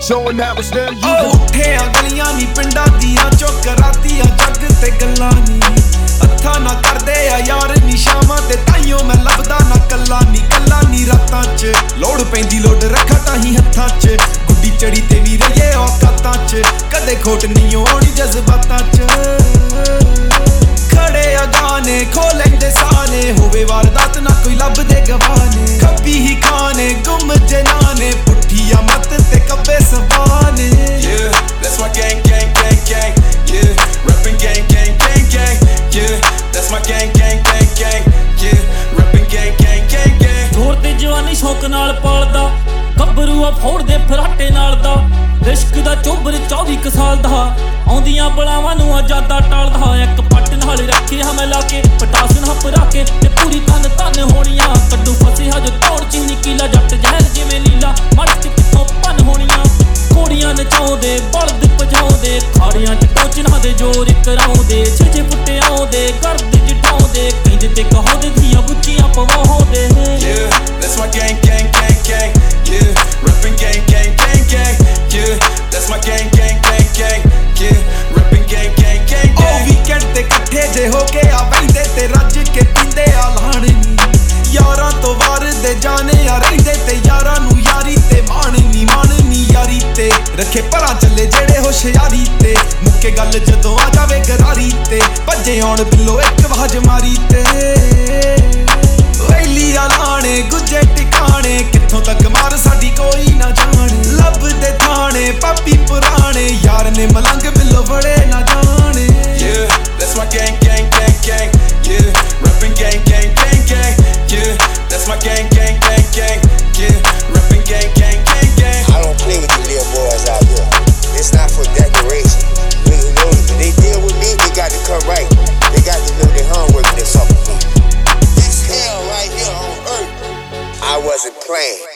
showing that was them. ਉੱਠਿਆ ਗਲੀਆਂ ਨੀ ਪਿੰਡਾਂ ਦੀਆਂ ਚੁੱਕ ਰਾਤੀਆਂ ਜੱਗ ਤੇ ਗੱਲਾਂ ਨੀ ਹੱਥਾਂ ਨਾ ਕਰਦੇ ਆ ਯਾਰ ਨੀ ਸ਼ਾਮਾਂ ਤੇ ਤਾਈਓ ਮੈਂ ਲੱਭਦਾ ਨਾ ਕੱਲਾ ਨੀ ਰਾਤਾਂ 'ਚ ਲੋੜ ਪੈਂਦੀ ਲੋਡ ਰੱਖਾ ਤਾਂ ਹੀ ਹੱਥਾਂ 'ਚ ਗੁੱਡੀ ਚੜੀ ਤੇ ਵੀ ਰਹੀਏ ਔਕਾਤਾਂ 'ਚ ਕਦੇ ਖੋਟ ਨਹੀਂ ਆਉਣੀ ਜਜ਼ਬਾਤਾਂ 'ਚ ਖੜੇ ਆ ਗਾਣੇ ਖੋ ਲੈਂਦੇ ਸਾਨੇ ਹੋਵੇ ਵਾਰਦਾਤ ਨਾ ਕੋਈ ਲੱਭਦੇ ਗਵਾਨੇ ਖੱਬੀ ਹੀ ਖਾਣੇ ਗੁੰਮ ਜਨਾਨੇ ਪੁੱਠੀਆਂ ਮੱਤ ਤੇ ਕੱਬੇ ਸਵਾਨੇ Yeah, that's my gang, gang, gang, gang. Yeah, rapping gang, gang, gang, gang. Yeah, that's my gang, gang, gang, gang. Yeah, rapping gang, gang, gang, gang. ਜ਼ੋਰ ਤੇ ਜਵਾਨੀ ਸ਼ੌਕ ਨਾਲ ਪਾਲਦਾ ਗੱਭਰੂ ਆ ਫੋੜਦੇ ਫਰਾਟੇ ਨਾਲ ਦਾ ਰਿਸ਼ਕ ਦਾ ਚੋਬਰ 24 ਕੁ ਸਾਲ ਦਾ ਆਉਂਦੀਆਂ ਬਲਾਵਾਂ ਨੂੰ ਆਜ਼ਾਦਾ ਟਾਲਦਾ ਇੱਕ ਪੱਟ ਨਾਲ ਰੱਖਿਆ ਮੈਂ ਲਾ ਕੇ ਪਟਾਸ ਨਾ ਭਰਾ ਕੇ ਤੇ ਪੂਰੀ ਤਨ ਹੋਣੀਆਂ ਕੱਢੂ ਫਸਿਆ ਜੋ ਤੋੜ ਚੀਨੀ ਕੀਲਾ ਜੱਟ ਜ਼ਹਿਰ ਜਿਵੇਂ ਲੀਲਾ ਮੜ ਚ ਕਿੱਥੋਂ ਭੰਨ ਹੋਣੀਆਂ ਘੋੜੀਆਂ ਨਚਾਉਂਦੇ ਬਲਦ ਭਜਾਉਂਦੇ ਖਾੜਿਆਂ ਚ ਟੋਚਨਾਂ ਦੇ ਜ਼ੋਰ ਕਰਾਉਂਦੇ ਛੇ ਫੁੱਟੇ ਆਉਂਦੇ ਗਰਦ ਜਿਟਾਉਂਦੇ ਕਹਿੰਦੇ ਤੇ ਕਹਾਉਂਦੇ ਧੀਆਂ ਬੁੱਚੀਆਂ ਪਵਾਉਂਦੇ Yeah, that's my gang, gang, gang, gang. Yeah, rapping gang, gang, gang, gang. Yeah, that's my gang, gang, gang, gang. Yeah, rapping gang, gang, gang, gang. Weekend ਤੇ ਇਕੱਠੇ ਜੇ ਹੋ ਕੇ ਆ ਬੈਂਦੇ ਤੇ ਰੱਜ ਕੇ ਪੀਂਦੇ ਆ ਲਾਣ ਨੀ ਯਾਰਾਂ ਤੋਂ ਵਾਰ ਦੇ ਜਾਣੇ ਆ ਰਹਿੰਦੇ ਤੇ ਯਾਰਾਂ ਨੂੰ ਯਾਰੀ ਤੇ ਮਾਣ ਨੀ ਯਾਰੀ ਤੇ ਰੱਖੇ ਭਰਾ ਚੱਲੇ ਜਿਹੜੇ ਹੋਸ਼ਿਆਰੀ ਤੇ ਮੁੱਕੇ ਗੱਲ ਜਦੋਂ ਆ ਜਾਵੇ ਗਰਾਰੀ ਤੇ ਭੱਜੇ ਆਉਣ ਬਿੱਲੋ ਇੱਕ ਵਾਜ ਮਾਰੀ ਤੇ ਵੈਲੀਆਂ ਲਾਣੇ ਗੁੱਜੇ ਟਿਕਾਣੇ ਕਿੱਥੋਂ ਤੱਕ ਮਾਰ ਸਾਡੀ ਕੋਈ ਨਾ ਜਾਣੇ ਲੱਭਦੇ ਥਾਣੇ ਪਾਪੀ ਪੁਰਾਣੇ ਯਾਰ ਨੇ ਮਲੰਗ ਬਿੱਲੋ ਬੜੇ ਨਾ ਜਾਣੇ Yeah, that's my gang, gang, gang, gang. Yeah, rapping gang, gang, gang, gang. Yeah, that's my gang, gang, gang, gang. Yeah, rapping gang, gang, gang, gang. I don't play with the little boys out here. It's not for decoration. Niggas know if they deal with me, they got to come right. They got to know their homework and they fuck with me. This hell right here on earth, I wasn't playing.